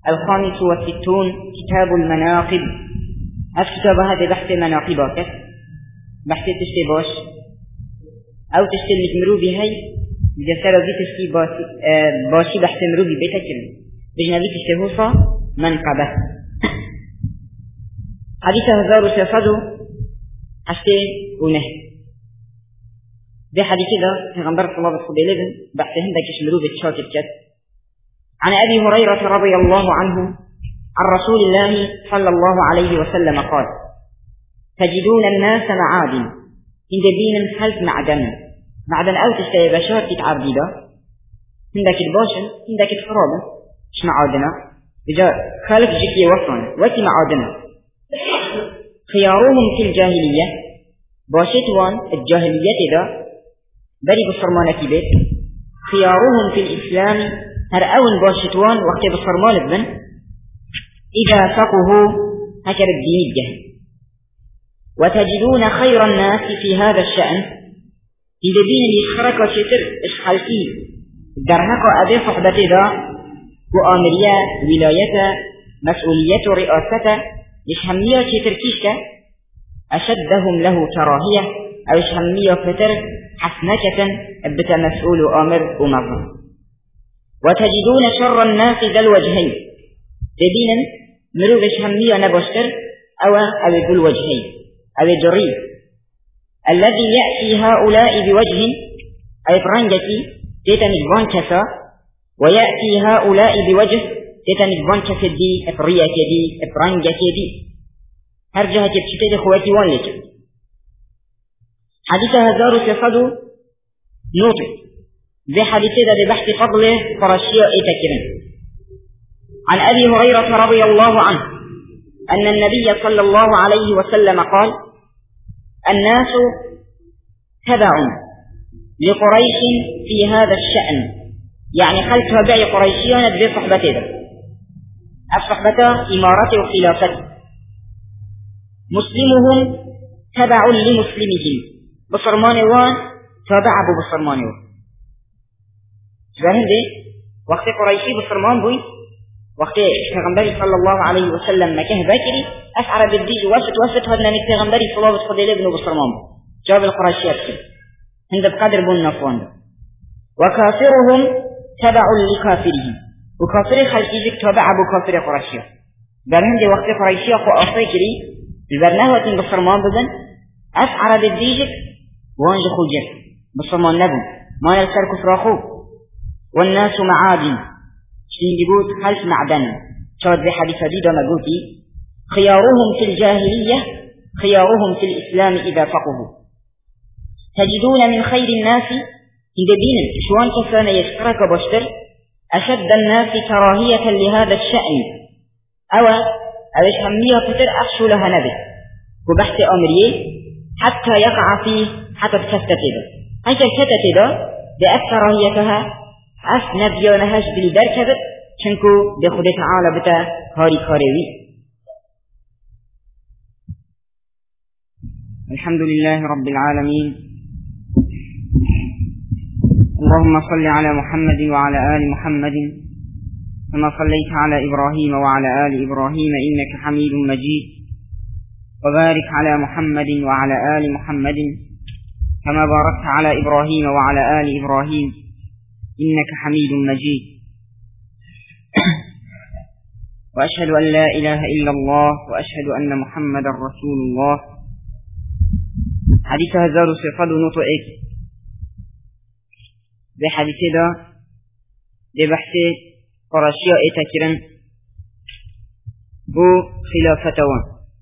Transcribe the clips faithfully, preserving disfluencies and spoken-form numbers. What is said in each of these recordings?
الخامس والستون كتاب المناقب. هذا كتاب هذا بحث مناقبك بحث تشتي باش أو تشتي المروبي هاي بجسارة بي تشتي باشي بحث مروبي بيتك بجنبي تشتي هوصا منقبة. حديث هزار وسيصدو عشتي ونه ده حديث ده پیغمبر صلى الله عليه وسلم بحث هندك مروبي تشاكر كت عن أبي هريرة رضي الله عنه عن رسول الله صلى الله عليه وسلم قال: تجدون الناس معادن عند بين حلف معدن معدن أو تشتري بشار تتعبدي ده عندك الباشن عندك الخرابة مش معادنة بجا خالف جيكي وصلا وكي معادنة. خيارهم في الجاهلية باشتوان الجاهلية ده بري بصرمانة بيت. خيارهم في الإسلام هرأون باشتوان وقت بصرمان ابن إذا فقهوا هكذا الدين الجهل. وتجدون خير الناس في هذا الشأن إذا بين يشخرك وشتر إشخالتي درهك أبي صحبة ذا وآمرية ولاية مسؤولية رئاسة يشهمية شتر كيشك أشدهم له كراهية أو يشهمية فتر حسنكة أبتا مسؤول آمر ومظلم. وتجدون شر الناس ذا الوجهين دبينا مروغ يشهمية نبشتر أو أو ذو الوجهين أو الجريب الذي يأتي هؤلاء بوجه أي برانجتي تيتا نجبان كسا ويأتي هؤلاء بوجه تيتا نجبان كسا دي افرية دي افرانجتي دي هرجها تبشتت خواتي وانلك. حديث هزار سيصدو نوطي ذي حديثة ذي بحث فضله فرشية اتكرن. عن أبي هريرة رضي الله عنه أن النبي صلى الله عليه وسلم قال: الناس تبع لقريش في هذا الشأن، يعني خلت تبع قريشيان ذي صحبته ذا الصحبة إمارته وخلافته. مسلمهم تبع لمسلمهم بصرمان وان تابع أبو بصرمان وان فهم دي وقت قريشي بصرمان بوي وقت پیغمبری صلى الله عليه وسلم مكه بكري أسعر بالديج واسط واسط هدنا نك پیغمبری صلى الله عليه وسلم بصرمان جواب القريشيات هند بقدر بون نفوان. وكافرهم تبع لكافرهم وكافر خلقيك تابع أبو كافر قريشي برهم دي وقت قريشي أخو أفكري البرناوة بصرمان ببن أسعر بالديج وانج خوجر بصرمان نبو ما يلسر كفر أخوه. والناس معادن شين يقول خلف معدن شاد ذي حديث جديد مقوتي. خيارهم في الجاهلية خيارهم في الإسلام إذا فقهوا. تجدون من خير الناس إذا بين شوان كفانا يشترك بشتر أشد الناس كراهية لهذا الشأن أو أو يشهمية فتر أخشو لها نبي وبحث أمريه حتى يقع فيه حتى تكفتت ذا هيك الكتت ذا بأكراهيتها أسند يونهاش بالبركبت شنكو بخد تعالى بتا هاري خاريوي. الحمد لله رب العالمين. اللهم صل على محمد وعلى آل محمد كما صليت على إبراهيم وعلى آل إبراهيم إنك حميد مجيد. وبارك على محمد وعلى آل محمد كما باركت على إبراهيم وعلى آل إبراهيم إنك حميد مجيد. وأشهد أن لا إله إلا الله وأشهد أن محمد رسول الله. حديث هزار صفاد نطئك بحديث دا ببحث قرشية اتكرا بو خلافتوان.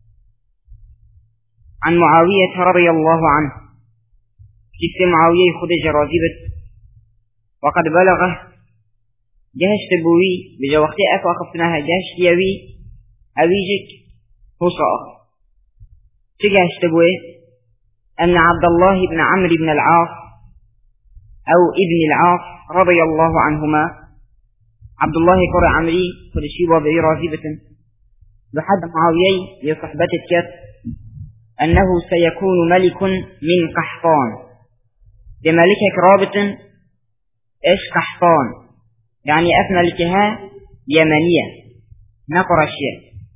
عن معاوية رضي الله عنه كيف معاوية خدج راجبت وقد بلغه جهش تبوي بجا وقتي أكو أخفتناها جهش يوي أويجك هصاء تجهش تبوي أن عبد الله بن عمرو بن العاص أو ابن العاص رضي الله عنهما عبد الله قرى عمري قد شيبا بأي راجبة بحد معاوية يصحبتك أنه سيكون ملك من قحطان بملكك رابط إيش قحطان يعني أثنى لكها يمنية نقرشية.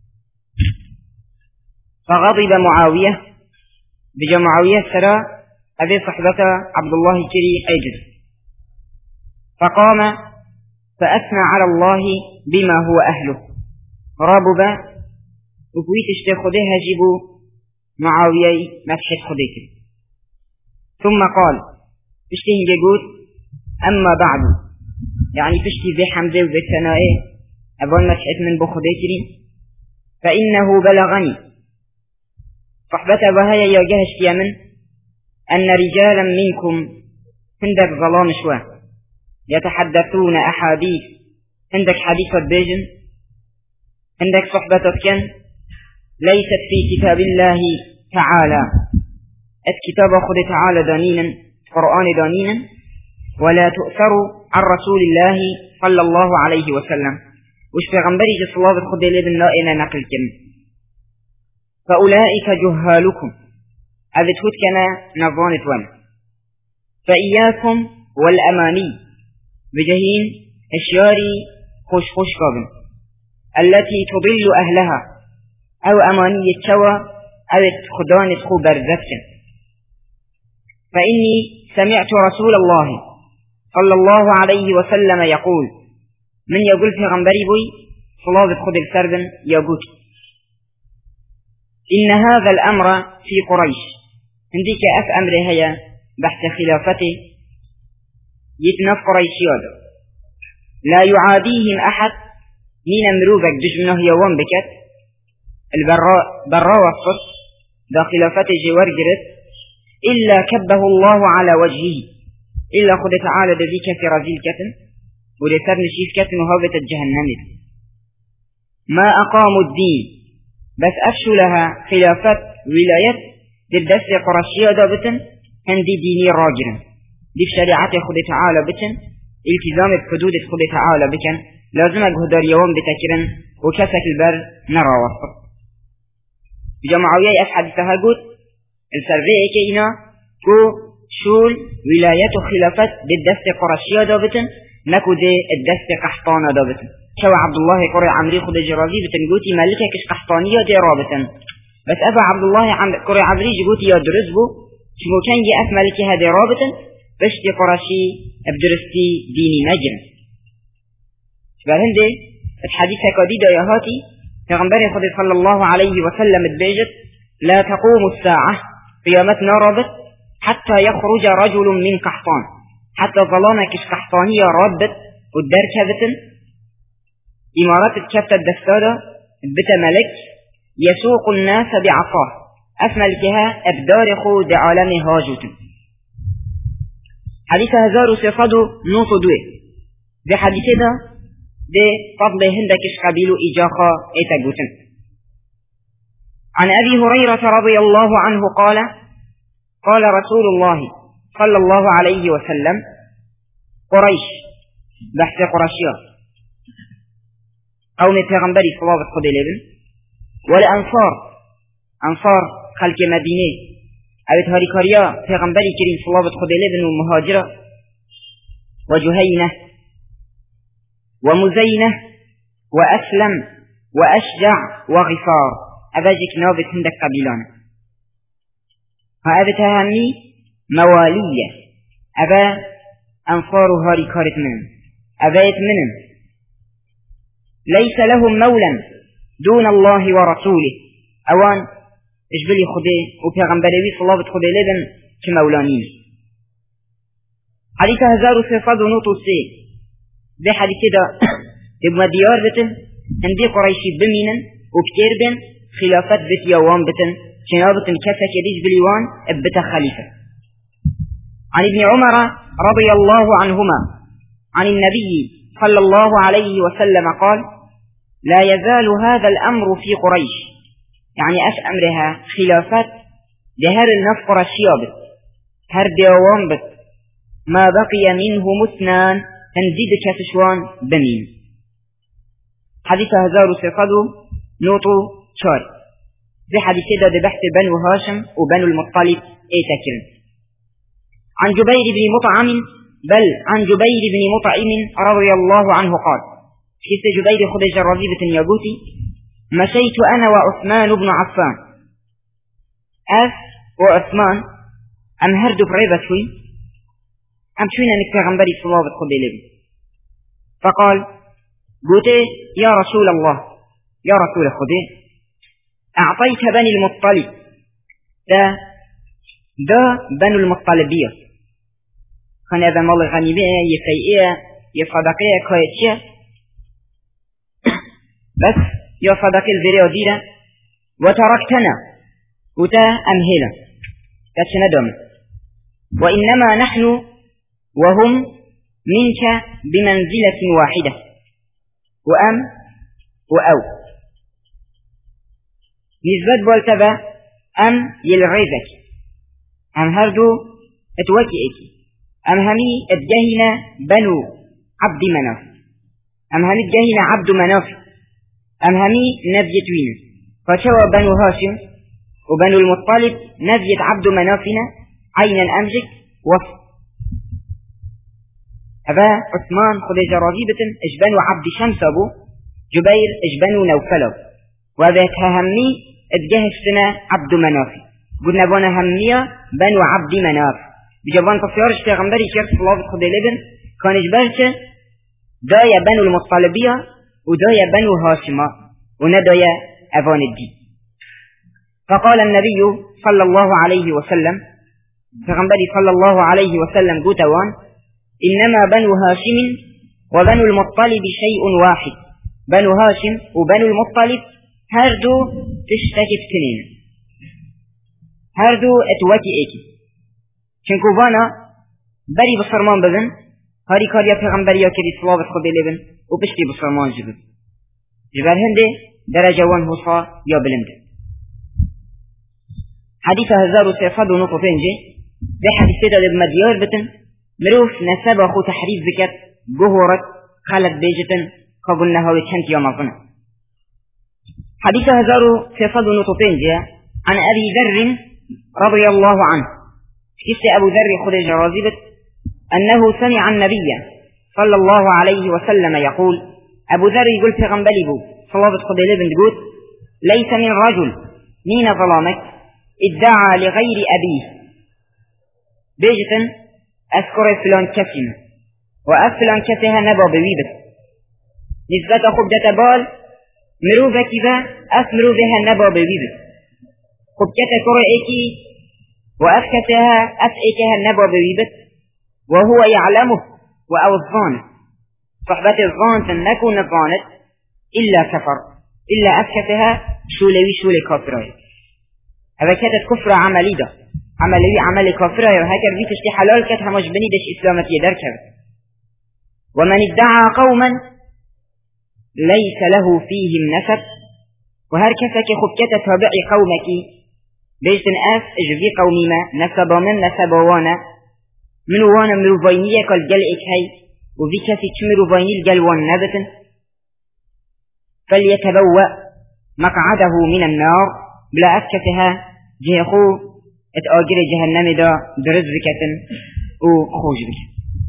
فغضب معاوية بجا معاوية سرى أبي صحبة عبد الله كري أيجز، فقام فأثنى على الله بما هو أهله راببا وقويت اشتخذها جيبوا معاوية مفشت خذيك. ثم قال تشتهي جيقول أما بعد، يعني تشتي ذي حمزة وذي ثنائي أبوان مفشت من بخذيكري، فإنه بلغني صحبة بهايا يوجهش يمن أن رجالا منكم عندك ظلام شوى يتحدثون أحاديث، عندك حديث البيجن، عندك صحبة كان ليست في كتاب الله تعالى، الكتاب أخذ تعالى دانينا قرآن دانينا، ولا تؤثر عن رسول الله صلى الله عليه وسلم، وش في غنبري صلى الله عليه وسلم لابن لائنا نقل كم، فأولئك جهالكم هذا تهد كان نظانة وان، فإياكم والأماني بجهين الشياري خوش خوش قابل التي تضل أهلها أو أماني الشوى أو خدان تخو برزتك، فإني سمعت رسول الله صلى الله عليه وسلم يقول، من يقول في غنبري بوي صلاة خذ السردن يقول إن هذا الأمر في قريش، عندك أف أمر هيا بحث خلافته يتنف قريشيات لا يعاديهم أحد من أمروبك جشمنه يوم بكت البراء براء والصف دا خلافته جوار جرد إلا كبه الله على وجهه، إلا خد تعالى ذيك في رزيل كتن ولسان نشيف كتن وهابة الجهنم، ما أقاموا الدين بس أفشوا لها خلافات ولايات للدست قرشية دابتن هندي ديني راجلا دي في شريعة خد تعالى بتن التزام بحدود خد تعالى بكن لازم أجهدار يوم بتكرن وكسك البر نرى وصف بجمعوية أسحد فهجود السرعي كينا كو شول ولايات وخلافات للدست قرشية دابتن نكو دي الدست قحطانة دابتن شو عبد الله قري عمري خد جرازي بتنجوتي ملكك إش قحطانية دي رابطا، بس أبا عبد الله قري عمري جبوتي يا درزبو شمو كان جي أف ملكي هذي رابطا بشتي قرشي بدرستي ديني مجرم. فهندي الحديث كديد يا هاتي پیغمبر خد صلى الله عليه وسلم البيجت لا تقوم الساعة قيامتنا رابط حتى يخرج رجل من قحطان، حتى ظلامك إش قحطانية رابط والدار كذتن إمارات الكفتة الدستادة بتا ملك يسوق الناس بعصاه أفملكها أبدارخو دعالم هاجوت. حديث هزار سيصدو نوط دوه دي حديث ده دي فضل هندكش قبيل إجاقا إتاقوتن. عن أبي هريرة رضي الله عنه قال قال رسول الله صلى الله عليه وسلم قريش بحث قرشيات أو من پیغمبری صلوات خود لبن والأنصار أنصار خلق مدينة أو تهاريكاريا پیغمبری كريم صلوات خود لبن ومهاجرة وجهينة ومزينة وأسلم وأشجع وغفار أباجك نابت هندك قبيلان هذا تهمي موالية أبا أنصار هاريكارت منهم أبايت منهم ليس لهم مولا دون الله ورسوله أوان اجبلي خده وبيغمبري صلى الله عليه وسلم لبن كمولانين. حديث هزار سيصاد ونوتو سي دي حديث دا ابن ديار بتن عندي قريشي بمينا وكتير بن خلافات بت يوان بتن كنابة كسك يديج بليوان ابتا خليفة. عن ابن عمر رضي الله عنهما عن النبي صلى الله عليه وسلم قال لا يزال هذا الأمر في قريش، يعني أش أمرها خلافات لهر النفقر الشيابت هر ديوان بت ما بقي منه مثنان تنزيد كسشوان بمين. حديث هزار سيقضوا نوطو شار زي حديث ده بحث بنو هاشم وبنو المطلب اي تكرن. عن جبير بن مطعم بل عن جبير بن مطعم رضي الله عنه قال كيس جبير خد جرابيبة يقوتي مشيت أنا وعثمان بن عفان أس وعثمان أم هردو بريبة شوي أم شوينا نكتغنبري صلابة خد لبن فقال قلت يا رسول الله يا رسول خدي أعطيت بني المطلب ده ده بنو المطلبية كان هذا مال غنيمية يفيئية يصدقية كويتشية بس يا صدقي الفيريو ديرا وتركتنا وتا أمهلا تتندم وإنما نحن وهم منك بمنزلة واحدة وأم وأو نسبت بولتبا أم يلغيبك أم هردو اتوكئك أم همي اتجهنا بنو عبد مناف أم همي اتجهنا عبد مناف أم همي نبيت وين فشوى بنو هاشم وبنو المطلب نبيت عبد منافنا عينا أمجك وفق أبا عثمان خذ جرابيبة اجبنوا عبد شمس أبو جبير اجبنوا نوفلو وذاك همي اتجهشتنا عبد مناف قلنا بنا همية بنو عبد مناف بجوان تصيارش تغنبري شرط الله خذ لبن كان اجبرش دايا بنو المطلبية ودايا بنو هاشمة وندايا أفان الدين فقال النبي صلى الله عليه وسلم تغنبري صلى الله عليه وسلم قوتوان إنما بنو هاشم وبنو المطلب شيء واحد بنو هاشم وبنو المطلب هردو تشتكي بتنين هردو اتوكي ايكي چنكو بانا بري بصرمان ببن هاري كاريا پیغمبر يا كري صلابت خود لبن وبشتي بصرمان جبن جبر هنده درجة وان حصا يا بلند حديث هزار وسيصد ونطو فينجي ده حديث ده بمديار بتن مروف نسب أخو تحريف ذكر جهورك خلق بيجتن قبلنا هاوي كنت يوم الظنة حديث هزارو في صد نطفين جاء عن أبي ذر رضي الله عنه كيس أبو ذر خذ جرازبت أنه سمع النبي صلى الله عليه وسلم يقول أبو ذر يقول في غنبلبو صلى الله عليه وسلم ليس من رجل مين ظلامك ادعى لغير أبيه بيجتن أذكر فلان كسم وأفلان كسها نبا بويبت نسبة خبجة بال مروفة كذا أفمروفها نبا بويبت خبجة كرة إيكي وأفكتها أفئكها نبا بويبت وهو يعلمه وأو الظانة صحبة الظانة نكون الظانة إلا كفر إلا أفكتها شولوي شولي كافرين هذا كانت كفر عملي ده عملي عمل كافرة وهكذا بيتش دي حلال كانت همش بنيدش إسلامة يدركها ومن ادعى قوما ليس له فيهم نسب وهركسك خبكة تابعي قومك بيجتن أف اجفي قومي ما نسب من نسب وانا من وانا من رفاينية كالجلئك هاي وفي كسي تشم رفايني الجلوان نبتا فليتبوأ مقعده من النار بلا أفكتها جيخو اتآجر جهنم دا درز بكتن وخوش بك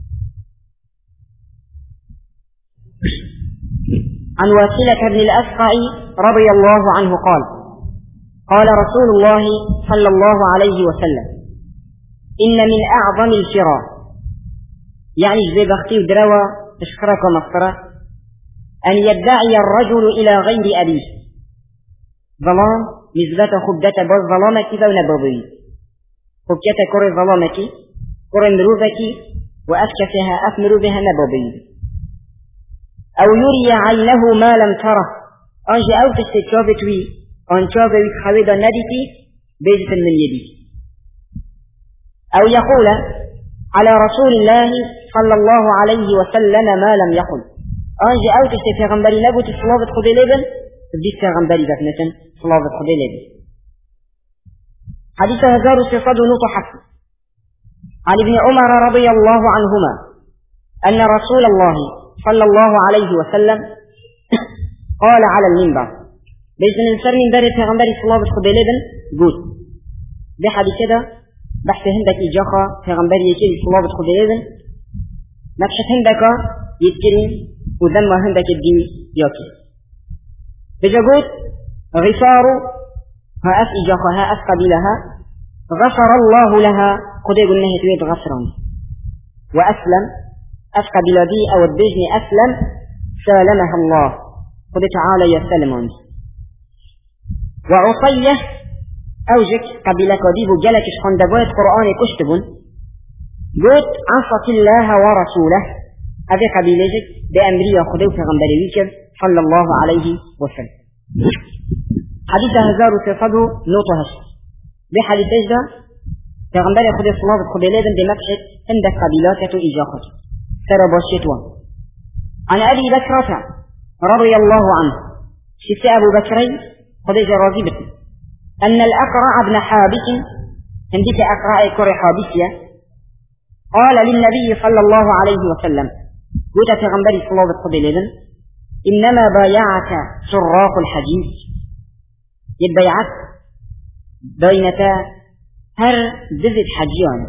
عن واسلة بن الأسقع رضي الله عنه قال قال رسول الله صلى الله عليه وسلم إن من أعظم الفرار يعني جبه بختي ودروى تشكرك ومغفرة أن يدعي الرجل إلى غير أبيه ظلام نسبة خبدة بز ظلامك ونبوي خبكة كرة ظلامك كرة مروفك وأفكتها أفمر بها نبوي أو يري عينه ما لم تره أنجي أو تستشابت وي أنشابه ويتخويدا ندتي بيجة من يدي أو يقول على رسول الله صلى الله عليه وسلم ما لم يقل أنجي أو تستغنبري نبو تسلابت خذي لبن تبدي تغنبري بفنة سلابت خذي لبن حديث هزار الصفاد ونوط حسن عن ابن عمر رضي الله عنهما أن رسول الله صلى الله عليه وسلم قال على المنبر بإذن الانسان من بارد تغنبري سلابت خذي لبن قول بحدي كده بحث هندك إجاخة تغنبري يكيد سلابت خذي لبن نفشت هندك يتكري وذن ما هندك الدي يوكي بجاقوت غفار ها أف إجاقها ها أف قبيلها غفر الله لها قد يقول نهي تويد غفرا وأسلم أف قبيلة دي أو الدجن أسلم سالمها الله قد تعالى يسلم عنه وعصية أوجك قبيلة كديب جلك شخندبوت قرآن كشتبون قلت عصت الله ورسوله هذه قبيلتك بأمرية خدوك غنبريك صلى الله عليه وسلم حديث هزار وصفده نوطهش بحديث ده تغنبري خدي صلاة خبيلات بمكشت عندك قبيلات إجاقت سربوا الشتوى عن أبي بكرة رضي الله عنه شفت أبو بكري خدي جرازيبت أن الأقرع ابن حابس عندك أقرع كري حابسية قال للنبي صلى الله عليه وسلم قلت تغنبري صلاة خبيلات إنما بايعك سراق الحديث يتبايعك بينتا هر دفت حجيان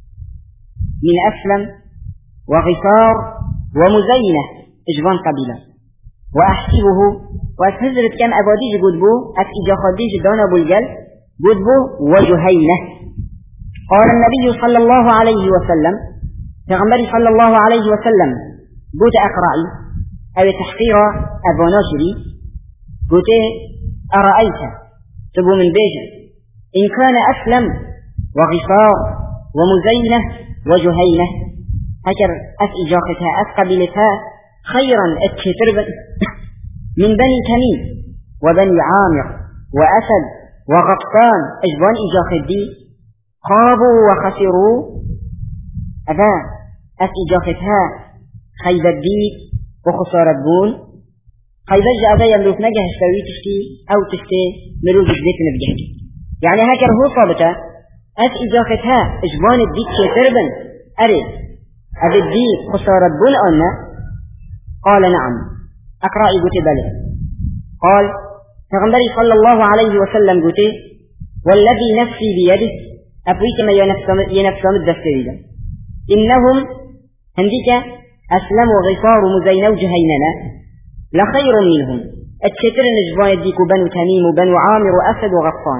من أسلم وغفار ومزينة إجبان قبيلة وأحسبه وأتهزرت كم أباديج قدبو أتإجا خديج دون أبو الجل قدبو وجهينة قال النبي صلى الله عليه وسلم تغمري صلى الله عليه وسلم قلت أقرأي أو تحقير أبو ناشري قلت أرأيت تبو من بيجة إن كان أسلم وغفار ومزينة وجهينة هكر أس إجاقتها أس قبيلتها خيرا اتشترب من بني تميم وبني عامر وأسد وغطفان أجبان إجاقت دي خابوا وخسروا أذا أس إجاقتها خيب الدين وخسارة بون خيبر جاء ذا يملوك نجه اشتوي تشتي أو تشتي ملوك الزيت نبجه يعني هكذا هو صابته أس إجاقتها إجبان الديك شتربن أري أبي الديك خسارة بون أنا قال نعم أقرأي قلت بلي قال فغنبري صلى الله عليه وسلم قلت والذي نفسي بيده أبويك ما ينفسهم الدستريدا إنهم هنديك أسلم وغفار مزينة وجهيننا لخير منهم الشتر نجبان الديك بنو تميم وبنو عامر وأسد وغطفان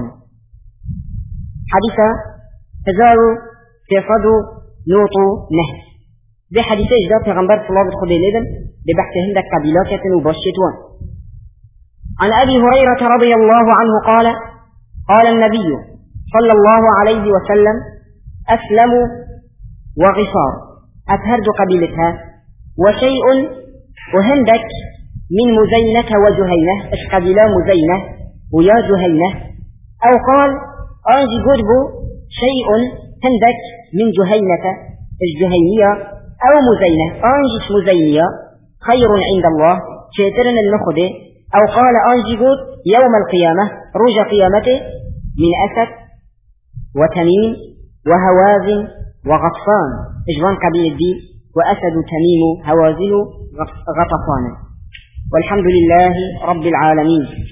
حديثة تزاروا تفضوا نوطوا نهر دي حديثة إجداد تغنبر صلى الله عليه وسلم ببحث هندك قبيلات وبشتوان عن أبي هريرة رضي الله عنه قال قال النبي صلى الله عليه وسلم أسلموا وغفار أتهرد قبيلتها وشيء وهندك من مزينة وجهينة إش قبيلة مزينة ويا جهينة أو قال أنجي قربوا شيء هندك من جهينة الجهينية أو مزينة أنجي مزينية خير عند الله شيترن النخدة أو قال أنجي قد يوم القيامة رجى قيامته من أسد وتميم وهوازن وغطفان إجوان قبيل الدين وأسد تميم هوازن غطفان والحمد لله رب العالمين.